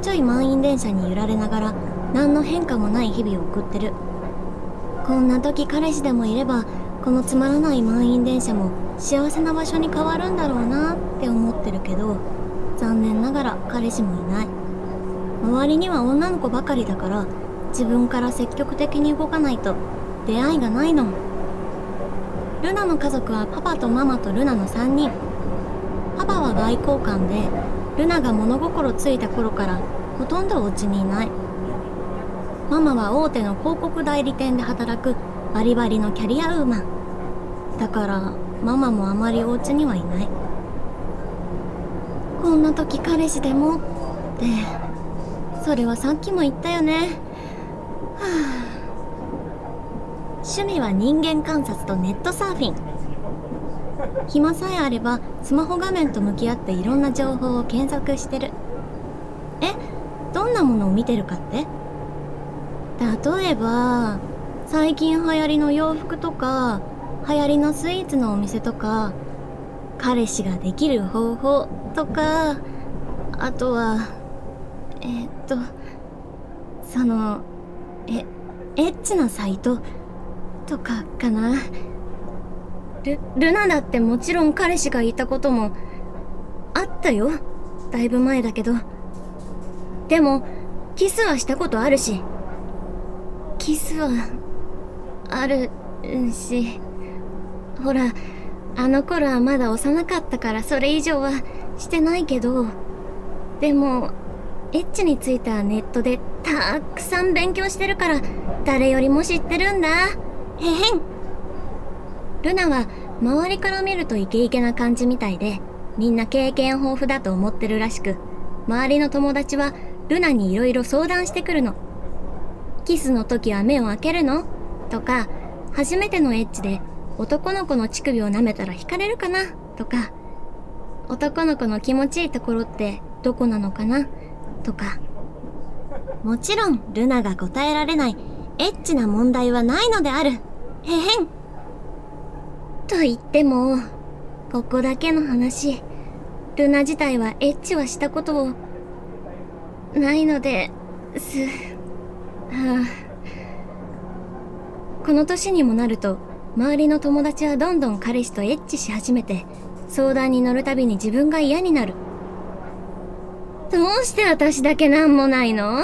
ちょい満員電車に揺られながら何の変化もない日々を送ってる。こんな時彼氏でもいればこのつまらない満員電車も幸せな場所に変わるんだろうなって思ってるけど、残念ながら彼氏もいない。周りには女の子ばかりだから自分から積極的に動かないと出会いがないの。ルナの家族はパパとママとルナの3人。パパは外交官で、ルナが物心ついた頃からほとんどお家にいない。ママは大手の広告代理店で働くバリバリのキャリアウーマンだからママもあまりお家にはいない。こんな時彼氏でもってそれはさっきも言ったよね。趣味は人間観察とネットサーフィン。暇さえあればスマホ画面と向き合っていろんな情報を検索してる。どんなものを見てるかって？例えば最近流行りの洋服とか流行りのスイーツのお店とか彼氏ができる方法とか、あとはエッチなサイトとかかな。ルナだってもちろん彼氏がいたこともあったよ。だいぶ前だけど。でもキスはしたことあるし。キスはあるし、ほらあの頃はまだ幼かったからそれ以上はしてないけど、でもエッチについてはネットでたくさん勉強してるから誰よりも知ってるんだ。へへん。ルナは周りから見るとイケイケな感じみたいで、みんな経験豊富だと思ってるらしく、周りの友達はルナにいろいろ相談してくるの。キスの時は目を開けるの？とか、初めてのエッチで男の子の乳首を舐めたら惹かれるかな？とか、男の子の気持ちいいところってどこなのかな？とか。もちろんルナが答えられないエッチな問題はないのである。へへん。と言ってもここだけの話、ルナ自体はエッチはしたことをないのですこの年にもなると周りの友達はどんどん彼氏とエッチし始めて、相談に乗るたびに自分が嫌になる。どうして私だけなんもないの？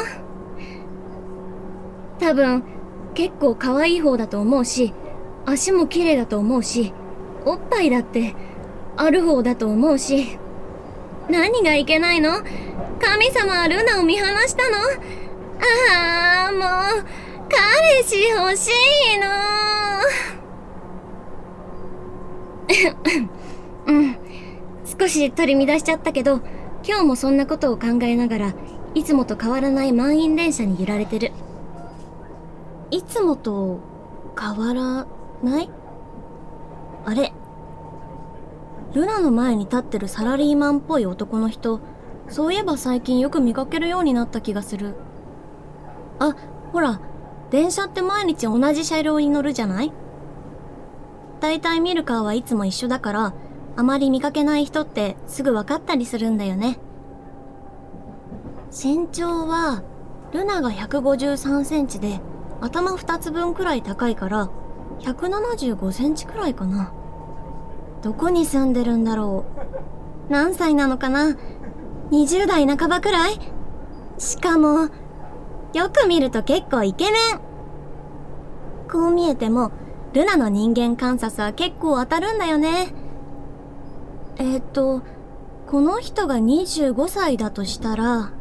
多分結構可愛い方だと思うし、足も綺麗だと思うし、おっぱいだってある方だと思うし。何がいけないの？神様はルナを見放したの？もう彼氏欲しいの。少し取り乱しちゃったけど、今日もそんなことを考えながらいつもと変わらない満員電車に揺られてる。いつもと変わらない？あれ、ルナの前に立ってるサラリーマンっぽい男の人、そういえば最近よく見かけるようになった気がする。あ、ほら、電車って毎日同じ車両に乗るじゃない？だいたい見る顔はいつも一緒だから、あまり見かけない人ってすぐ分かったりするんだよね。身長はルナが153センチで頭2つ分くらい高いから175センチくらいかな。どこに住んでるんだろう。何歳なのかな。20代半ばくらい。しかもよく見ると結構イケメン。こう見えてもルナの人間観察は結構当たるんだよね。この人が25歳だとしたら、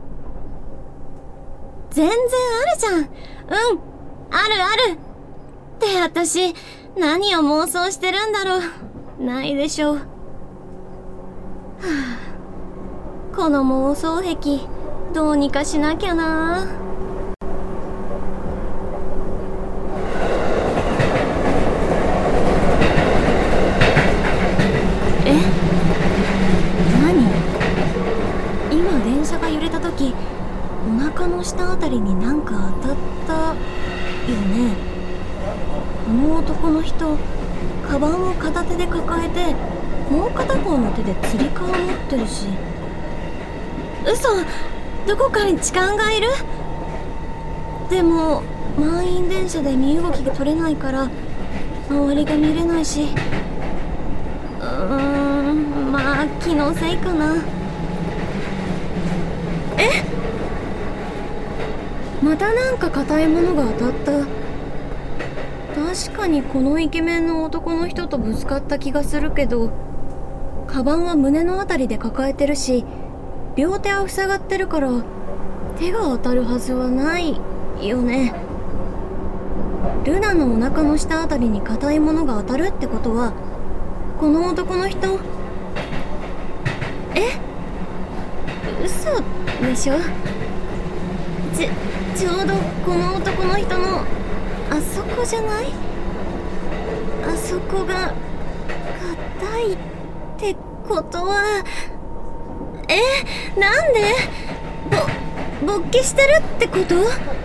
全然あるじゃん。あるある。って私、何を妄想してるんだろう。ないでしょう。この妄想癖、どうにかしなきゃな。今電車が揺れた時、お腹の下あたりになんか当たったよね。この男の人、カバンを片手で抱えて、もう片方の手でつり革持ってるし。嘘、 どこかに痴漢がいる？でも満員電車で身動きが取れないから周りが見れないし、まあ気のせいかな。またなんか硬いものが当たった。確かにこのイケメンの男の人とぶつかった気がするけど、カバンは胸のあたりで抱えてるし、両手は塞がってるから手が当たるはずはないよね。ルナのお腹の下あたりに硬いものが当たるってことは、この男の人、嘘でしょ？ちょうどこの男の人のあそこじゃない？あそこが硬いってことは、なんで勃起してるってこと？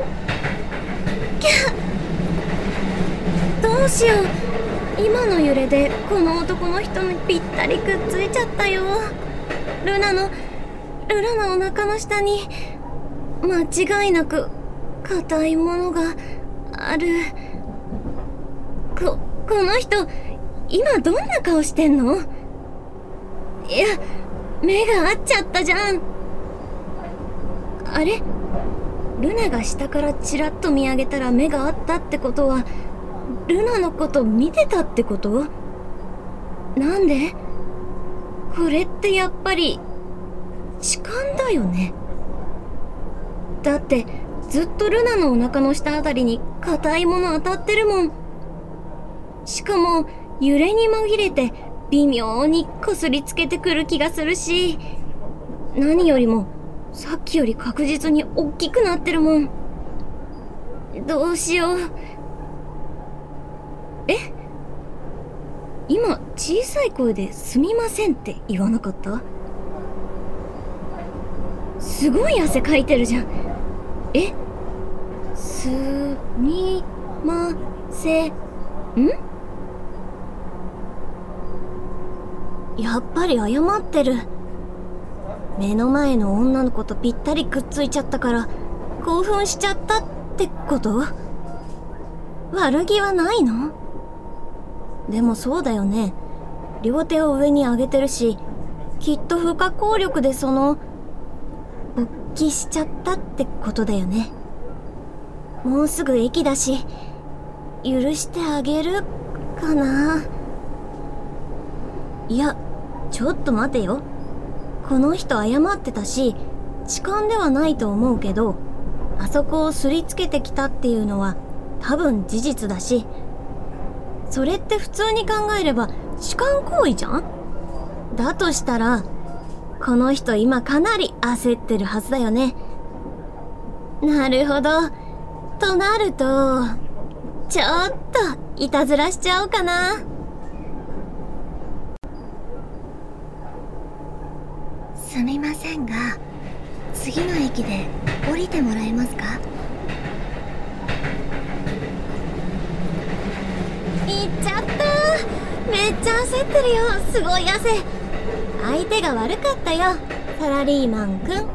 どうしよう。今の揺れでこの男の人にぴったりくっついちゃったよ。ルナのお腹の下に間違いなく硬いものがある。この人今どんな顔してんの？いや、目が合っちゃったじゃん。あれ？ルナが下からチラッと見上げたら目が合ったってことは、ルナのこと見てたってこと？なんで？これってやっぱり痴漢だよね。だってずっとルナのお腹の下あたりに硬いもの当たってるもん。しかも揺れに紛れて微妙にこすりつけてくる気がするし、何よりもさっきより確実に大きくなってるもん。どうしよう。今小さい声ですみませんって言わなかった？すごい汗かいてるじゃん。すみません？やっぱり謝ってる。目の前の女の子とぴったりくっついちゃったから興奮しちゃったってこと？悪気はないの？でもそうだよね。両手を上に上げてるし、きっと不可抗力で勃起しちゃったってことだよね。もうすぐ駅だし、許してあげるかな。いや、ちょっと待てよ。この人謝ってたし、痴漢ではないと思うけど、あそこをすりつけてきたっていうのは多分事実だし、それって普通に考えれば痴漢行為じゃん？だとしたら、この人今かなり焦ってるはずだよね。なるほど。となると、ちょっといたずらしちゃおうかな。すみませんが、次の駅で降りてもらえますか？行っちゃった。めっちゃ焦ってるよ。すごい汗。相手が悪かったよ、サラリーマンくん。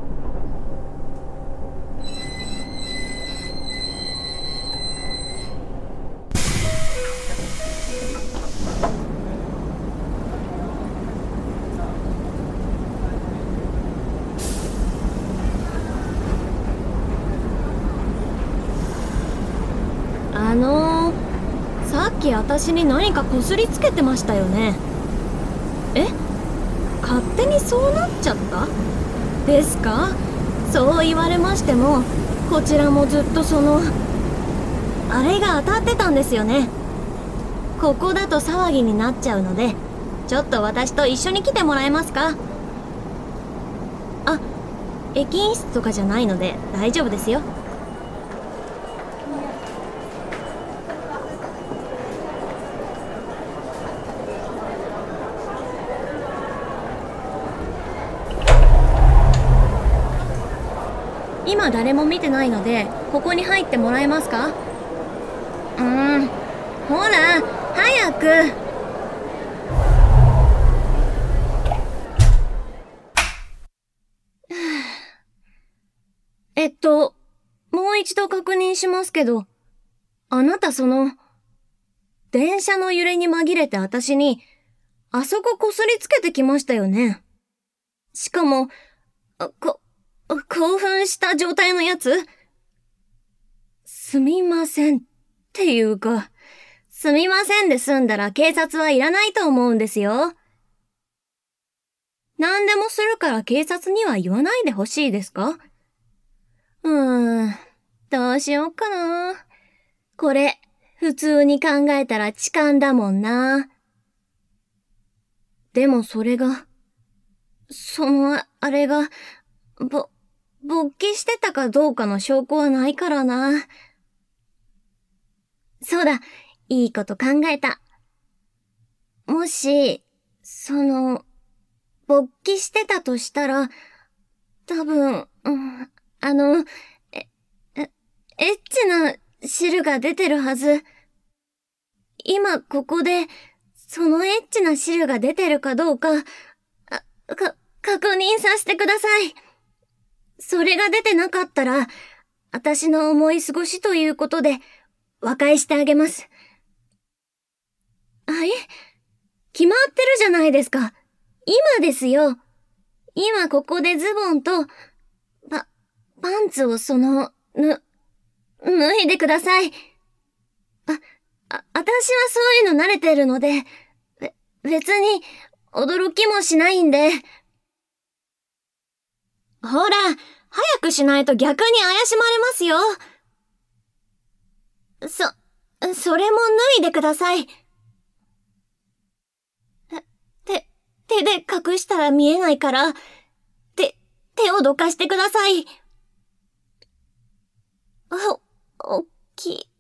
さっき私に何かこすりつけてましたよね。勝手にそうなっちゃったですか？そう言われましても、こちらもずっとあれが当たってたんですよね。ここだと騒ぎになっちゃうので、ちょっと私と一緒に来てもらえますか？あ、駅員室とかじゃないので大丈夫ですよ。今誰も見てないので、ここに入ってもらえますか？ほら、早く。 一度確認しますけど、あなた電車の揺れに紛れて私に、あそここすりつけてきましたよね。しかも、興奮した状態のやつ？すみませんっていうか、すみませんで済んだら警察はいらないと思うんですよ。何でもするから警察には言わないでほしいですか？どうしようかな。これ、普通に考えたら痴漢だもんな。でもそれが、あれが、勃起してたかどうかの証拠はないからな。そうだ、いいこと考えた。もし、勃起してたとしたら、多分、エッチな汁が出てるはず。今ここで、そのエッチな汁が出てるかどうか、確認させてください。それが出てなかったら、私の思い過ごしということで、和解してあげます。決まってるじゃないですか。今ですよ。今ここでズボンと、パンツを脱いでください。私はそういうの慣れてるので、別に驚きもしないんで。ほら、早くしないと逆に怪しまれますよ。それも脱いでください。手で隠したら見えないから、手をどかしてください。おっきい。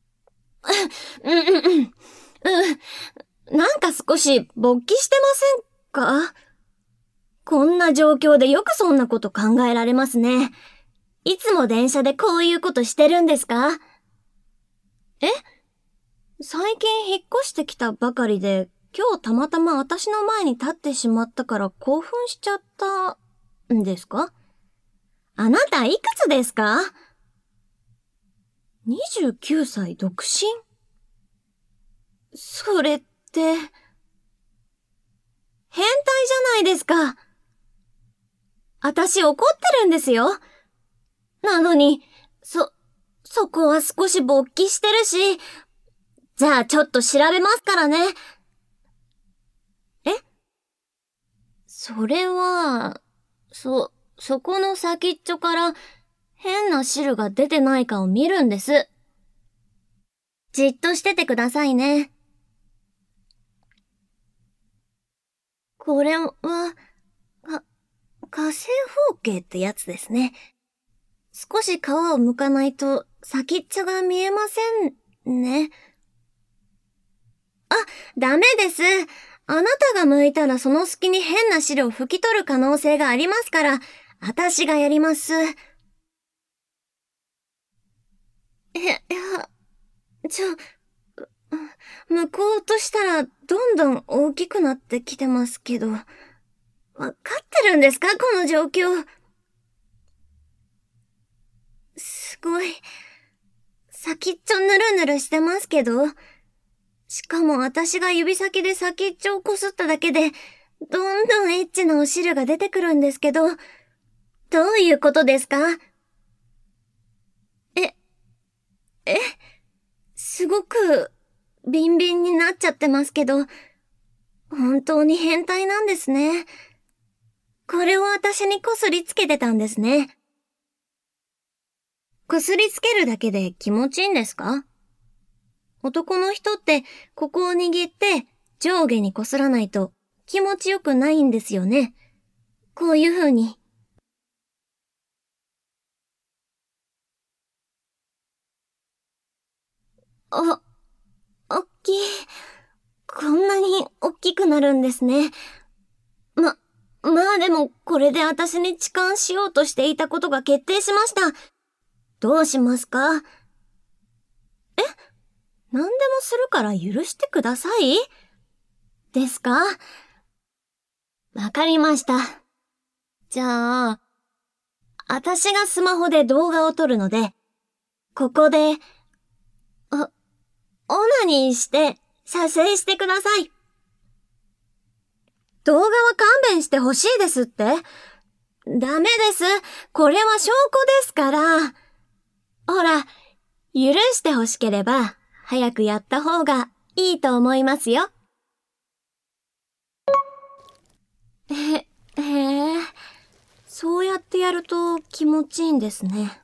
なんか少し勃起してませんか？こんな状況でよくそんなこと考えられますね。いつも電車でこういうことしてるんですか？最近引っ越してきたばかりで、今日たまたま私の前に立ってしまったから興奮しちゃったんですか？あなたいくつですか？29歳独身？それって、変態じゃないですか。私怒ってるんですよ。なのに、そこは少し勃起してるし、じゃあちょっと調べますからね。それは、そこの先っちょから変な汁が出てないかを見るんです。じっとしててくださいね。これは、火星方形ってやつですね。少し皮を剥かないと先っちょが見えませんね。ダメです。あなたが剥いたらその隙に変な汁を拭き取る可能性がありますから、私がやります。剥こうとしたらどんどん大きくなってきてますけど、わかってるんですかこの状況。すごい。先っちょぬるぬるしてますけど、しかも私が指先で先っちょをこすっただけで、どんどんエッチなお汁が出てくるんですけど、どういうことですか？すごく、ビンビンになっちゃってますけど、本当に変態なんですね。これを私にこすりつけてたんですね。こすりつけるだけで気持ちいいんですか？男の人ってここを握って上下にこすらないと気持ちよくないんですよね。こういう風に。おっきい。こんなにおっきくなるんですね。まあでもこれで私に痴漢しようとしていたことが決定しました。どうしますか？何でもするから許してください？ですか？わかりました。じゃあ、私がスマホで動画を撮るので、 ここで、オナニーして射精してください。動画は勘弁してほしいですって？ダメです。これは証拠ですから。ほら、許してほしければ、早くやった方がいいと思いますよ。へえ、そうやってやると気持ちいいんですね。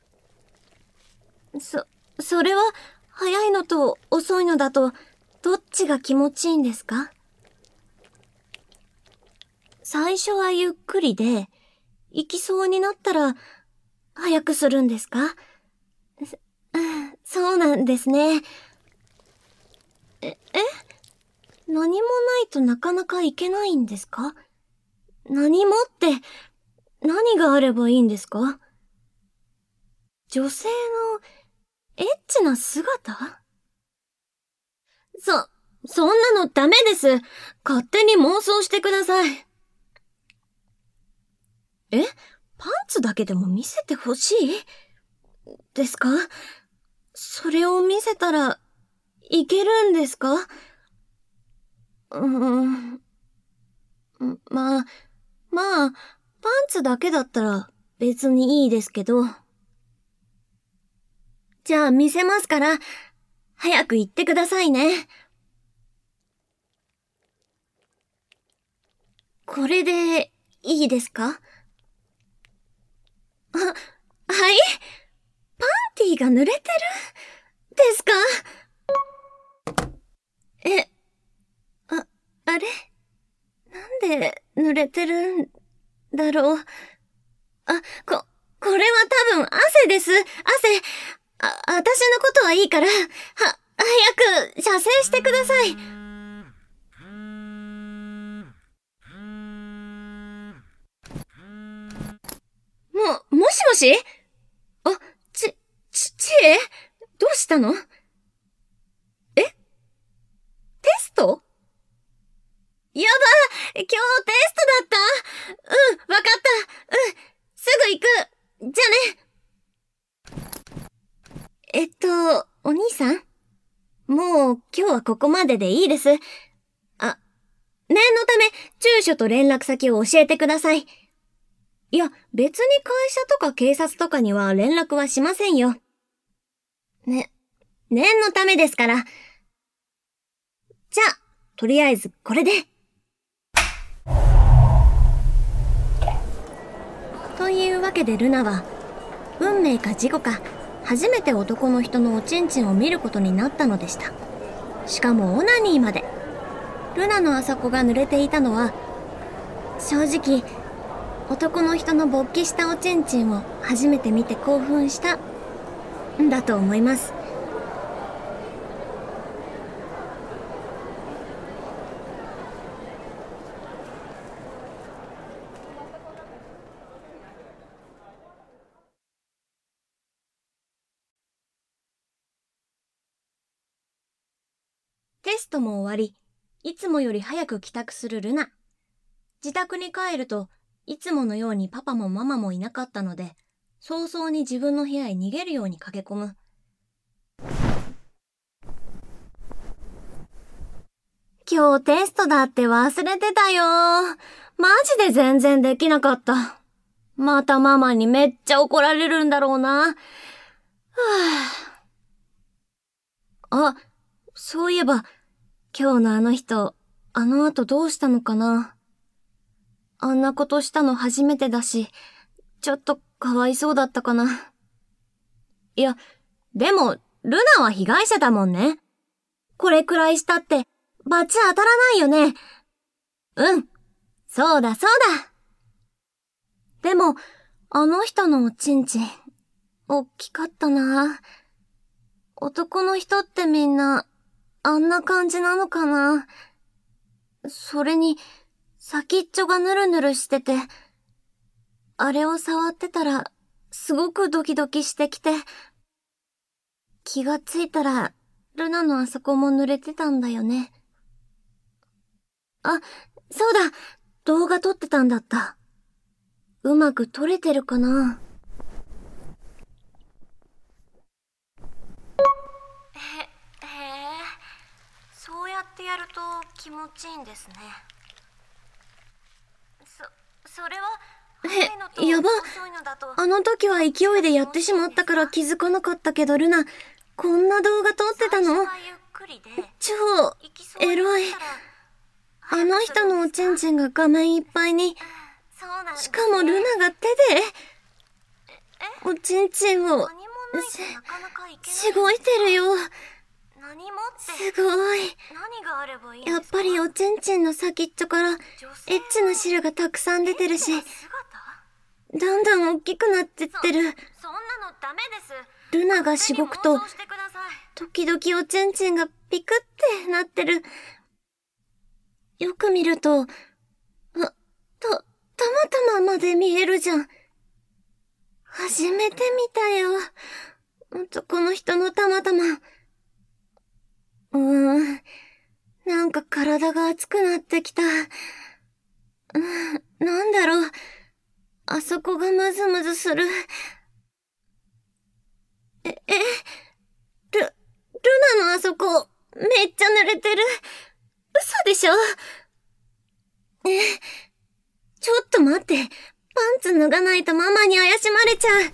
それは、早いのと遅いのだと、どっちが気持ちいいんですか？最初はゆっくりで、行きそうになったら、早くするんですか？そうなんですね。何もないとなかなか行けないんですか？何もって、何があればいいんですか？女性の、エッチな姿？そんなのダメです。勝手に妄想してください。パンツだけでも見せてほしいですか？それを見せたら、いけるんですか？まあ、パンツだけだったら別にいいですけど。じゃあ見せますから、早く言ってくださいね。これで、いいですか？はい？パンティーが濡れてるですか？あれ？なんで濡れてるんだろう。これは多分汗です。私のことはいいから、早く射精してください。もしもし？ちえ？どうしたの？テスト？やば！今日テストだった？わかった。すぐ行く。じゃね。お兄さん？もう今日はここまででいいです。念のため住所と連絡先を教えてください。いや、別に会社とか警察とかには連絡はしませんよ。念のためですから。じゃあ、とりあえずこれで。というわけでルナは、運命か事故か、初めて男の人のおちんちんを見ることになったのでした。しかもオナニーまで。ルナのあそこが濡れていたのは、正直、男の人の勃起したおちんちんを初めて見て興奮したんだと思います。テストも終わり、いつもより早く帰宅するルナ。自宅に帰ると、いつものようにパパもママもいなかったので、早々に自分の部屋へ逃げるように駆け込む。今日テストだって忘れてたよ。マジで全然できなかった。またママにめっちゃ怒られるんだろうな。そういえば、今日のあの人、あの後どうしたのかな。あんなことしたの初めてだし、ちょっとかわいそうだったかな。いや、でも、ルナは被害者だもんね。これくらいしたって、罰当たらないよね。そうだ。でも、あの人のおちんちん、おっきかったな。男の人ってみんな、あんな感じなのかな。それに、先っちょがヌルヌルしてて、あれを触ってたら、すごくドキドキしてきて、気がついたら、ルナのあそこも濡れてたんだよね。そうだ、動画撮ってたんだった。うまく撮れてるかな。 やると気持ちいいんですね。それはやば。あの時は勢いでやってしまったから気づかなかったけど、ルナ、こんな動画撮ってたの？超エロい。あの人のおちんちんが画面いっぱいに。しかもルナが手でおちんちんをしごいてるよ。すごい。やっぱりおちんちんの先っちょからエッチな汁がたくさん出てるし、だんだん大きくなってってる。ルナがしごくと、時々おちんちんがピクってなってる。よく見ると、たまたままで見えるじゃん。初めて見たよ。男の人のたまたま。なんか体が熱くなってきた。なんだろう。あそこがムズムズする。ルナのあそこ、めっちゃ濡れてる。嘘でしょ？ちょっと待って。パンツ脱がないとママに怪しまれちゃ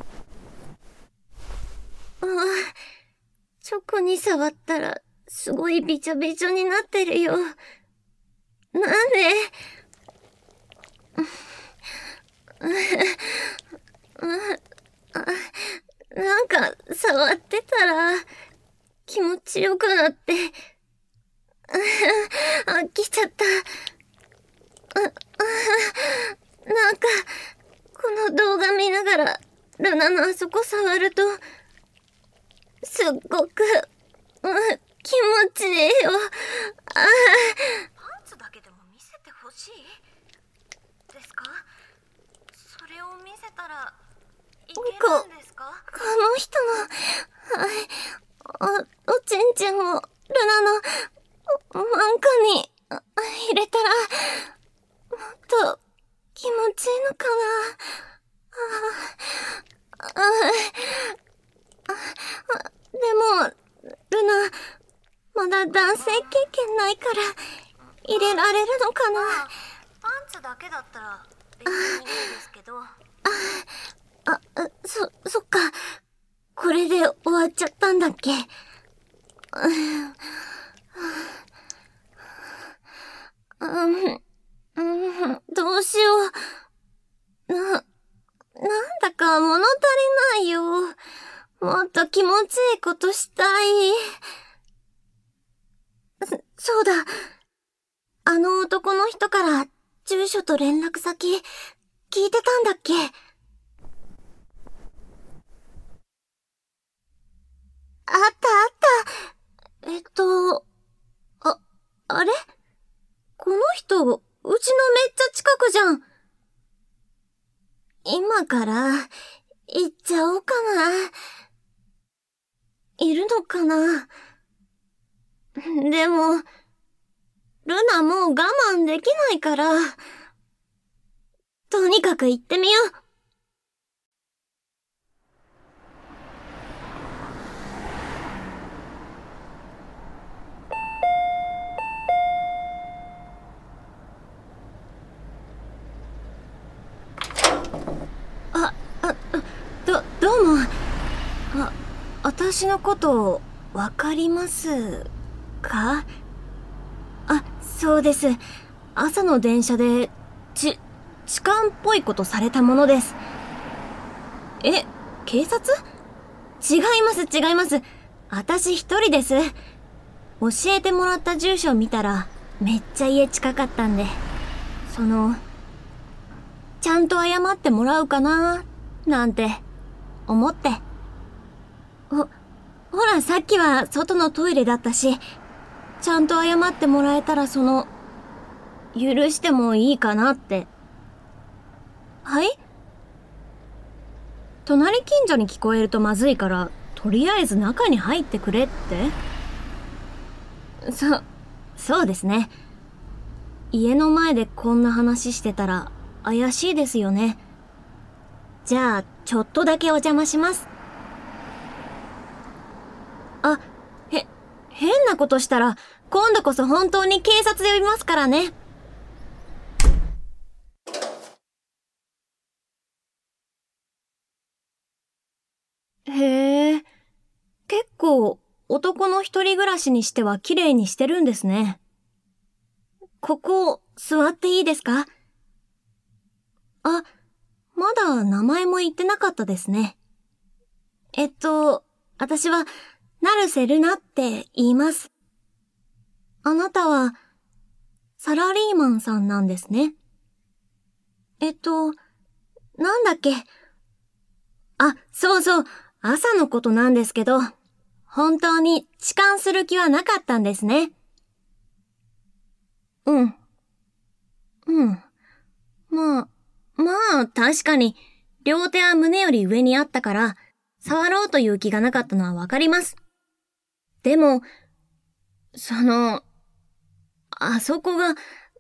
う。直に触ったら、すごいびちょびちょになってるよ。なんで？なんか、触ってたら、気持ちよくなって、飽きちゃった。なんか、この動画見ながら、ルナのあそこ触ると、すっごく、気持ちいいよ。パンツだけでも見せてほしいですか？それを見せたらいけるんですか？この人の、おちんちんをルナのマンカに入れたら、もっと気持ちいいのかな？でも、ルナ、まだ男性経験ないから、入れられるのかな？パンツだけだったら別にいいんですけど。そっか。これで終わっちゃったんだっけ？どうしよう。なんだか物足りないよ。もっと気持ちいいことしたい。そうだ。あの男の人から住所と連絡先聞いてたんだっけ？あった。あれ？この人、うちのめっちゃ近くじゃん。今から、行っちゃおうかな。いるのかな？でも、ルナもう我慢できないから、とにかく行ってみよう。どうも。私のことわかりますか？そうです。朝の電車で、痴漢っぽいことされたものです。警察？違います。私一人です。教えてもらった住所を見たら、めっちゃ家近かったんで、ちゃんと謝ってもらうかななんて、思って。ほら、さっきは外のトイレだったし、ちゃんと謝ってもらえたら許してもいいかなって。はい？隣近所に聞こえるとまずいから、とりあえず中に入ってくれって？そうですね。家の前でこんな話してたら怪しいですよね。じゃあ、ちょっとだけお邪魔します。変なことしたら今度こそ本当に警察呼びますからね。へえ、結構男の一人暮らしにしては綺麗にしてるんですね。ここ座っていいですか？あ、まだ名前も言ってなかったですね。私は成瀬ルナって言います。あなたはサラリーマンさんなんですね。なんだっけ？あ、そうそう、朝のことなんですけど、本当に痴漢する気はなかったんですね。うん。うん。確かに、両手は胸より上にあったから、触ろうという気がなかったのはわかります。でも、あそこが、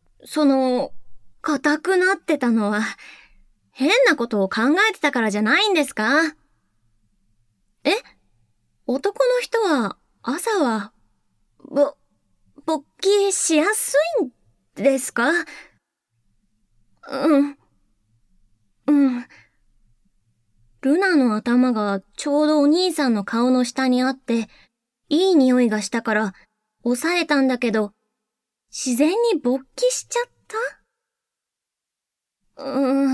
硬くなってたのは、変なことを考えてたからじゃないんですか？え？男の人は、朝は、勃起しやすいんですか？うん、うん。ルナの頭がちょうどお兄さんの顔の下にあって、いい匂いがしたから、抑えたんだけど、自然に勃起しちゃった？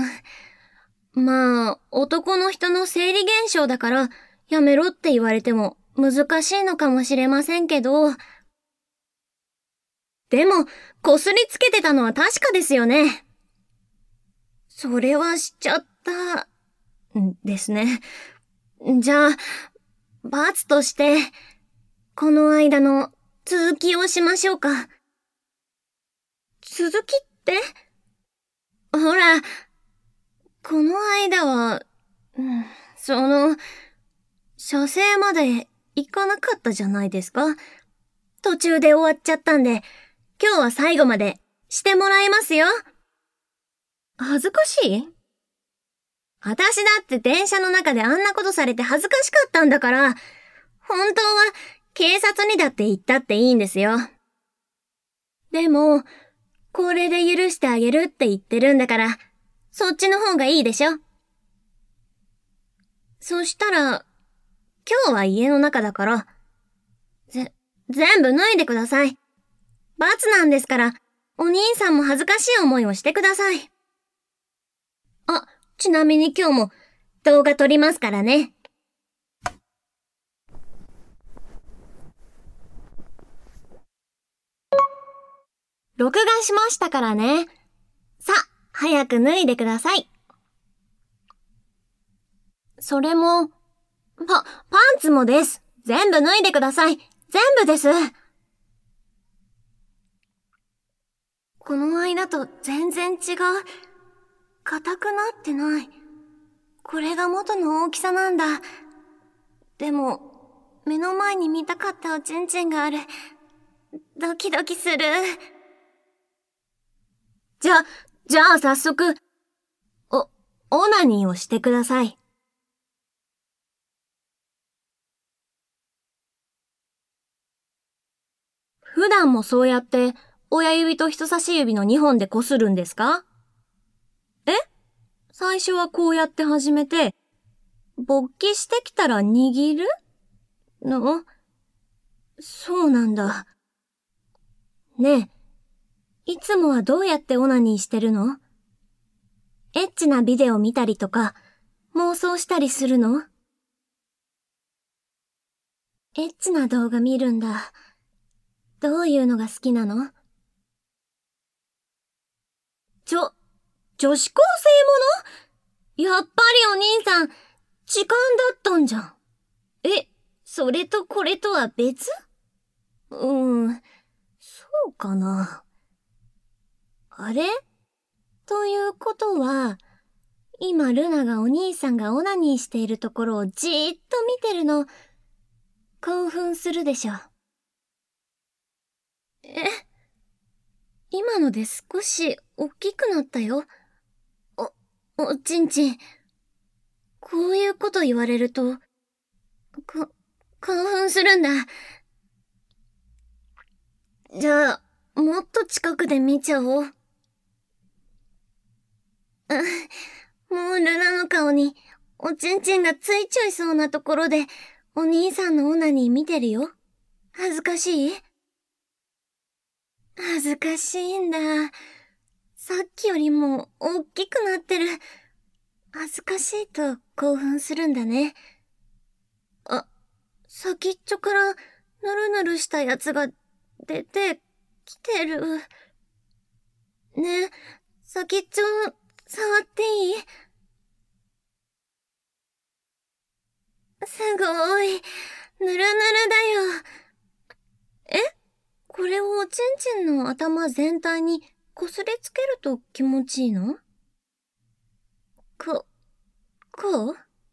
男の人の生理現象だから、やめろって言われても難しいのかもしれませんけど、でも、こすりつけてたのは確かですよね。それはしちゃった、ですね。じゃあ、罰として、この間の続きをしましょうか。続きって？ほら、この間は、うん、射精までいかなかったじゃないですか。途中で終わっちゃったんで、今日は最後までしてもらいますよ。恥ずかしい？私だって電車の中であんなことされて恥ずかしかったんだから、本当は警察にだって言ったっていいんですよ。でも、これで許してあげるって言ってるんだから、そっちの方がいいでしょ。そしたら、今日は家の中だから、全部脱いでください。罰なんですから、お兄さんも恥ずかしい思いをしてください。あ、ちなみに今日も動画撮りますからね。録画しましたからね。さ、早く脱いでください。それも、パンツもです。全部脱いでください。全部です。この間と全然違う。硬くなってない。これが元の大きさなんだ。でも、目の前に見たかったおちんちんがある。ドキドキする。じゃあ早速、オナニーをしてください。普段もそうやって親指と人差し指の2本でこするんですか？え？最初はこうやって始めて、勃起してきたら握るの？そうなんだ。ねえ、いつもはどうやってオナニーしてるの？エッチなビデオ見たりとか、妄想したりするの？エッチな動画見るんだ。どういうのが好きなの？女子高生もの？やっぱりお兄さん、痴漢だったんじゃん。それとこれとは別？そうかな。あれ？ということは、今ルナがお兄さんがオナニーしているところをじーっと見てるの、興奮するでしょ。今ので少し大きくなったよ。おちんちん。こういうこと言われると、興奮するんだ。 じゃあ、もっと近くで見ちゃおう。もうルナの顔に、おちんちんがついちゃいそうなところで、お兄さんのオナニー見てるよ。恥ずかしい？恥ずかしいんだ。さっきよりも大きくなってる。恥ずかしいと興奮するんだね。あ、先っちょからぬるぬるしたやつが出てきてる。ねえ、先っちょ触っていい？すごい。ぬるぬるだよ。え？これをおちんちんの頭全体にこすりつけると気持ちいいの？こう？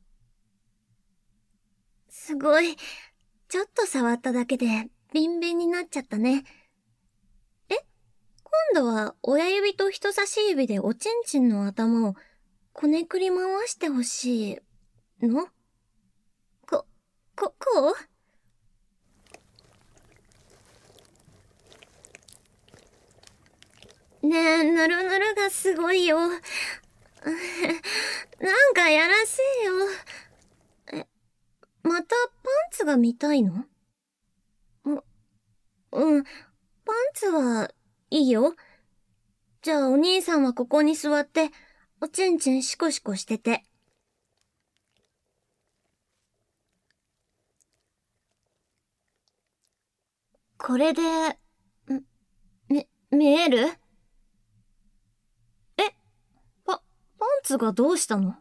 すごい。ちょっと触っただけでビンビンになっちゃったね。え？今度は親指と人差し指でおちんちんの頭をこねくり回してほしいの？こう？ねえ、ぬるぬるがすごいよ。なんかやらせよ。またパンツが見たいの？うん、パンツはいいよ。じゃあお兄さんはここに座って、おちんちんシコシコしてて。これで、見える？え、パンツがどうしたの？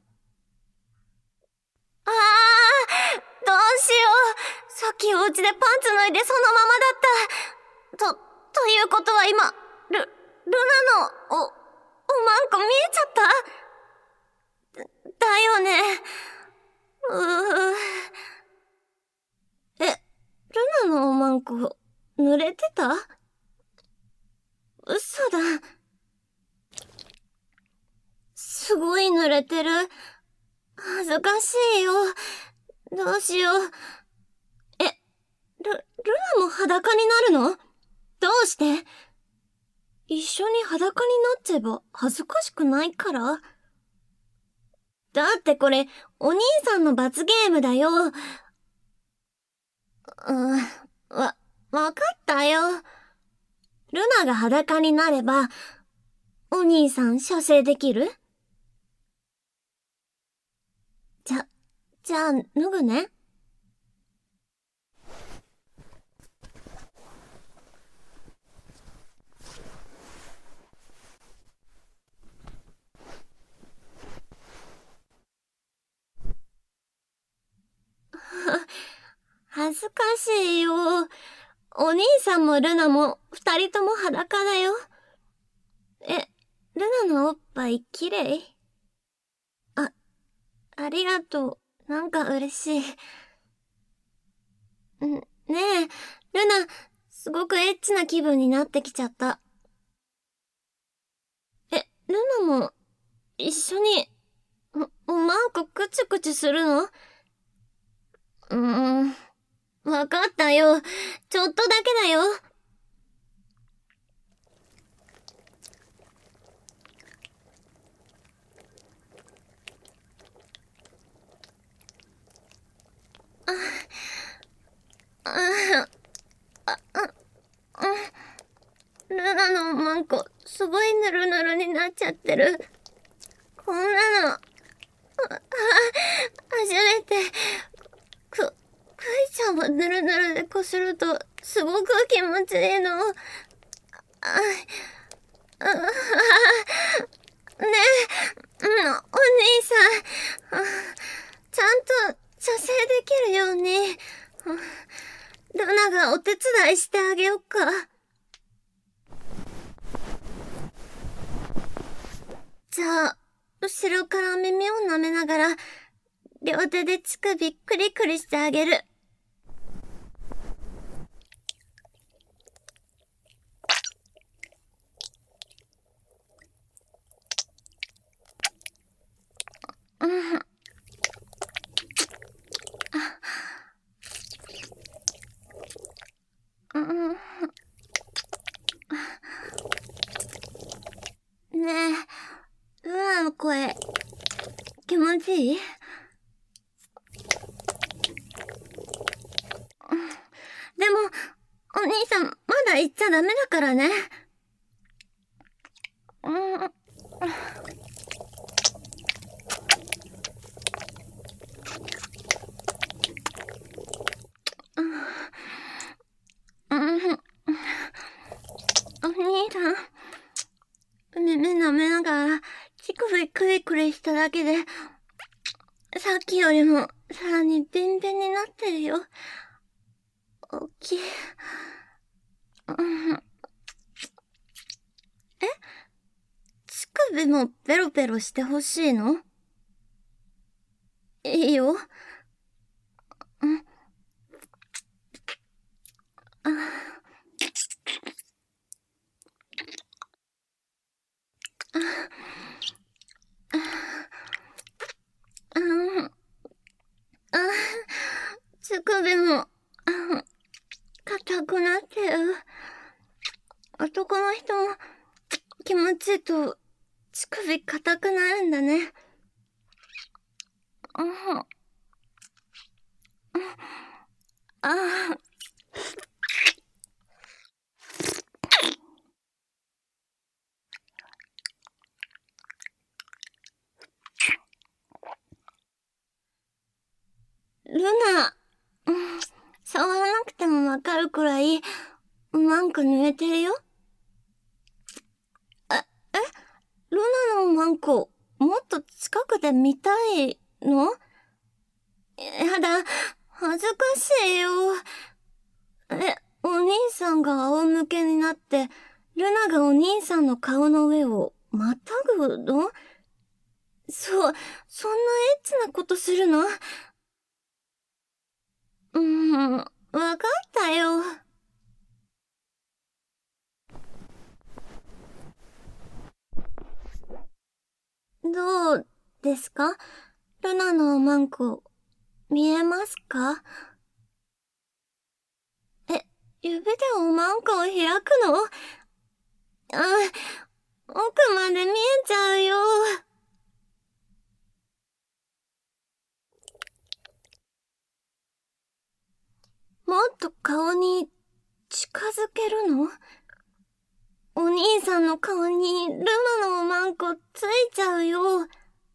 どうしよう。さっきお家でパンツ脱いでそのままだった。ということは今、ルナの、おまんこ見えちゃった？だよね。ルナのおまんこ、濡れてた？嘘だ。すごい濡れてる。恥ずかしいよ。どうしよう。ルナも裸になるの？どうして？一緒に裸になっちゃえば恥ずかしくないから？だってこれ、お兄さんの罰ゲームだよ。わかったよ。ルナが裸になれば、お兄さん射精できる？じゃあ、脱ぐね。恥ずかしいよ。お兄さんもルナも二人とも裸だよ。ルナのおっぱい綺麗？ありがとう。なんか嬉しい。ねえ、ルナ、すごくエッチな気分になってきちゃった。ルナも一緒に、マンコクチュクチュするの？わかったよ。ちょっとだけだよ。ルナのマンコ、すごいヌルヌルになっちゃってる。こんなの、初めて、クイちゃんをヌルヌルでこすると、すごく気持ちいいの。ねえ、お兄さん、ちゃんと射精できるように、ルナがお手伝いしてあげよっか。じゃあ、後ろから耳を舐めながら、両手で乳首クリクリしてあげる。 ゃダメだからね。お兄さん、耳舐めながら、乳首クリクリしただけで、さっきよりも、さらにビンビンになってるよ。おっきい。乳首もペロペロしてほしいの？いいよ。乳首も、硬くなってる。男の人も気持ちいいと乳首硬くなるんだね。ルナ、触らなくてもわかるくらい、うまんく濡れてるよ。ルナのマンコ、もっと近くで見たいの？やだ、恥ずかしいよ。お兄さんが仰向けになって、ルナがお兄さんの顔の上をまたぐの？そんなエッチなことするの？わかったよ。どうですか？ルナのおまんこ、見えますか？指でおまんこを開くの？奥まで見えちゃうよ。もっと顔に近づけるの？お兄さんの顔にルナのおまんこついちゃうよ。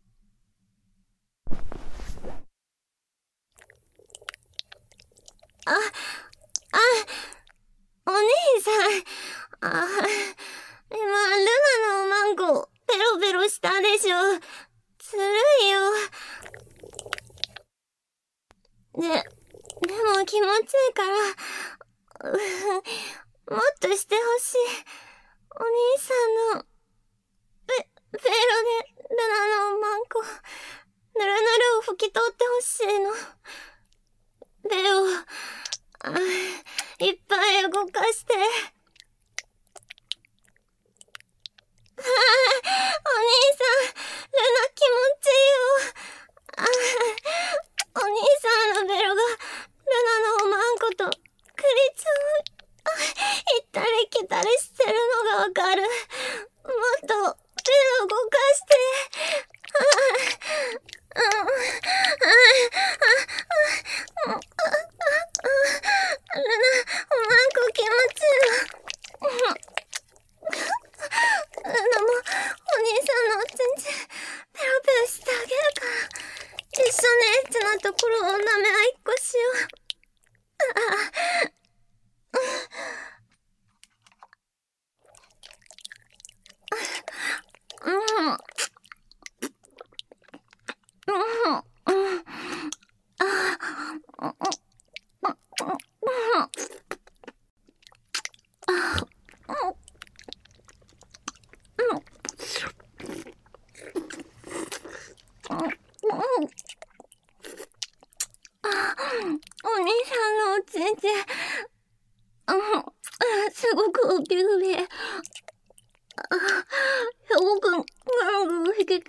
お兄さん。今、ルナのおまんこ、ペロペロしたでしょ。ずるいよ。でも気持ちいいから、もっとしてほしい。お兄さんの、ベロでルナのおまんこ、ぬるぬるを拭き取ってほしいの。ベロ、いっぱい動かして。お兄さん、ルナ気持ちいいよ。お兄さんのベロが、ルナのおまんこと、くりちゃん、行ったり来たりしてるのがわかる。もっと、ベロ動かして。ルナ、おまんこ気持ちいいの。ルナも、お兄さんのおちんちん、ペロペロしてあげるから、一緒にエッチなところを舐め合いっこしよう。お兄さんのおちんちん、すごく大きくて、すごくぐるぐる引けて、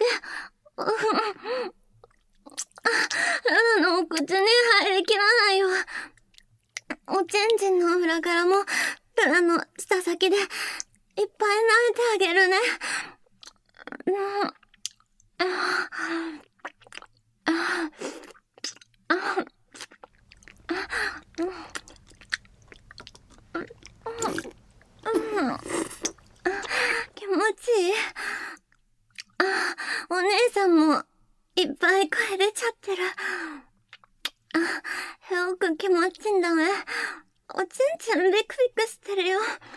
ルナのお口に入りきらないよ。おちんちんの裏からも、ルナの舌先で、いっぱい舐めてあげるね。 ちんダメ。おちんちんビクビクしてるよ。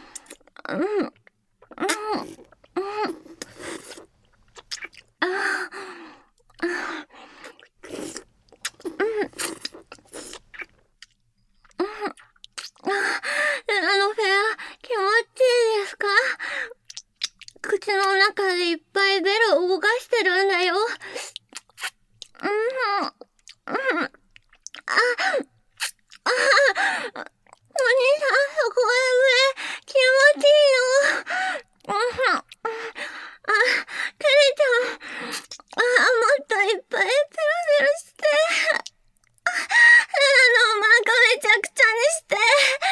ルナのフェア、気持ちいいですか？口の中でいっぱいベロを動かしてるんだよ。お兄さん、そこへ上、気持ちいいの。テレちゃん、もっといっぱいペロペロして。ルナのマークめちゃくちゃにして。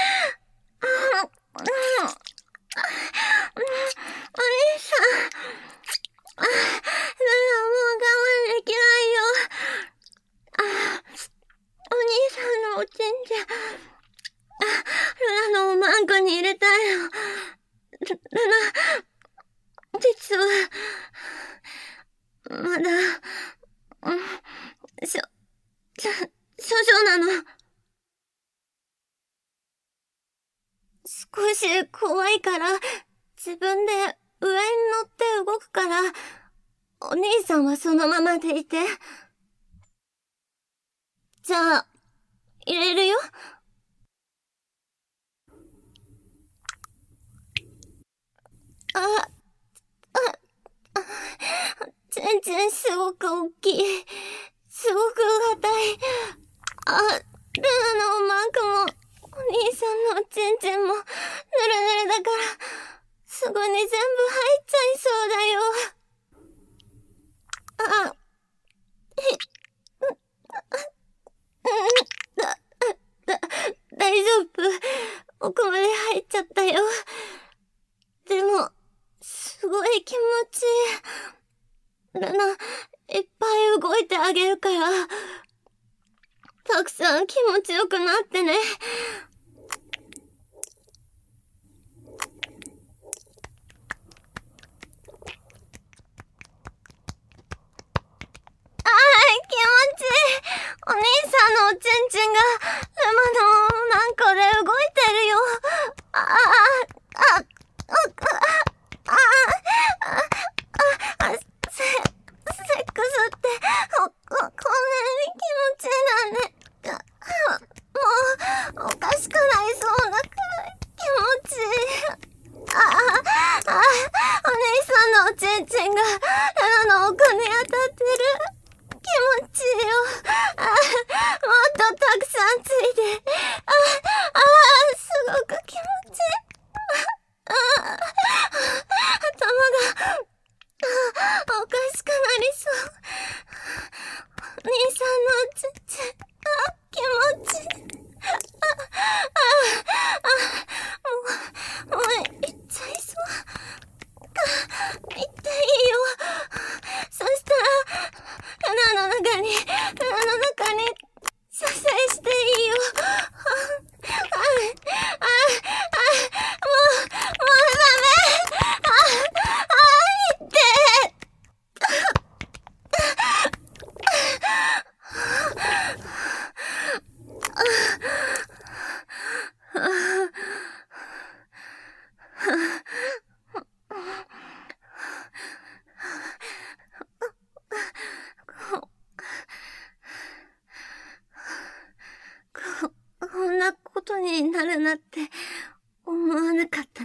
お兄さん、ルナもう我慢できないよ。お兄さんのおちんちん、ルナのマークに入れたいの。ルナ、実は、まだ、少々なの。少し怖いから、自分で上に乗って動くから、お兄さんはそのままでいて。じゃあ、入れるよ。ちんちんすごく大きい。すごく硬い。ルナのマークも、お兄さんのおちんちんも、ぬるぬるだから、すぐに全部入っちゃいそうだよ。大丈夫。奥まで入っちゃったよ。でも、すごい気持ちいい。ルナ、いっぱい動いてあげるから、たくさん気持ちよくなってね。気持ちいい。お兄さんのおちんちんが、ルマのマンコで動いてるよ。セックスって、こんなに気持ちいいなんね。もう、おかしくなりそうなくらい気持ちいい。お兄さんのおちんちんが、ルナの奥に当たってる。気持ちいいよ。もっとたくさんついて。すごく気持ちいい。頭が、おかしくなりそう。お兄さんのおちんちん、気持ちいい。もう、行っちゃいそう。行っていいよ。そしたら、ルナの中に、射精していいよ。もうダメ。いって。こんなことになるなって思わなかったね。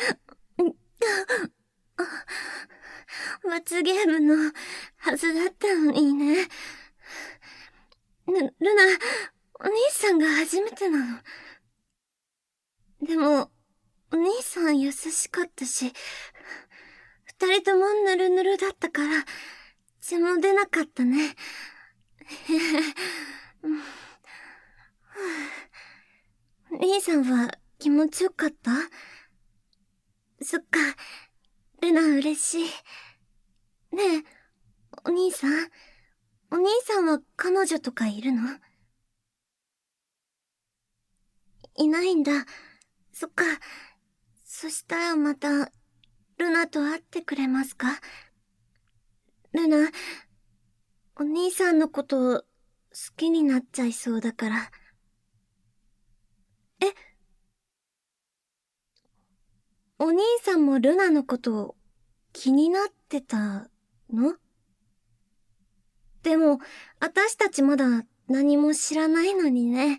罰ゲームのはずだったのにね。ルナ、お兄さんが初めてなの。でも、お兄さん優しかったし、二人ともぬるぬるだったから、血も出なかったね。お兄さんは気持ちよかった？そっか、ルナ嬉しい。ねえ、お兄さんは彼女とかいるの？いないんだ。そっか。そしたらまた、ルナと会ってくれますか？ルナ、お兄さんのこと好きになっちゃいそうだから。 お兄さんもルナのこと気になってたの？でも、私たちまだ何も知らないのにね。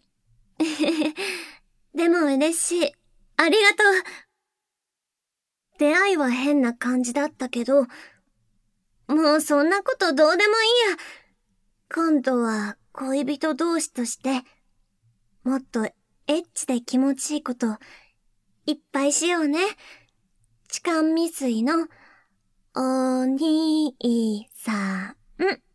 でも嬉しい。ありがとう。出会いは変な感じだったけど、もうそんなことどうでもいいや。今度は恋人同士として、もっとエッチで気持ちいいこといっぱいしようね。痴漢未遂のお兄さん。